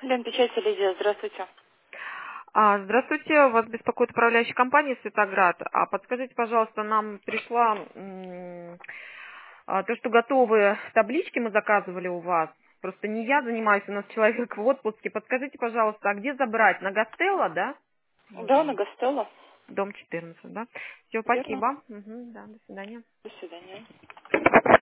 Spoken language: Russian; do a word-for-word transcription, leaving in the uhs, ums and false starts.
Лента Лидия, здравствуйте. А, Здравствуйте, вас беспокоит управляющая компания «Светоград». А подскажите, пожалуйста, нам пришла м, а, то, что готовые таблички мы заказывали у вас. Просто не я занимаюсь, у нас человек в отпуске. Подскажите, пожалуйста, а где забрать? На Гастелло, да? Да, на Будем. Гастелло. Дом четырнадцать, да? Все, Верно. спасибо. Мгм, да, до свидания. До свидания.